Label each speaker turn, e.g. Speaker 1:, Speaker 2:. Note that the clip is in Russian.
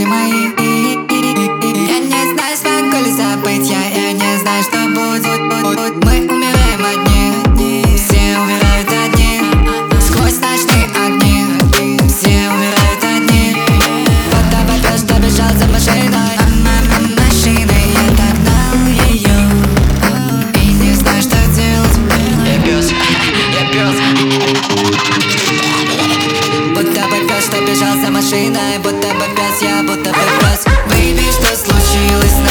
Speaker 1: мои. Я не знаю, смогу ли забыть я не знаю, что будет. Мы умираем одни, все умирают одни. Сквозь ночные огни, все умирают одни. Вот такой пес, что бежал за машиной. Машиной я догнал ее и не знаю, что делать.
Speaker 2: Я пес, я пес.
Speaker 1: Будто бы пес, что бежал за машиной. Будто бы пес, я будто бы пес. Бэйби, что случилось?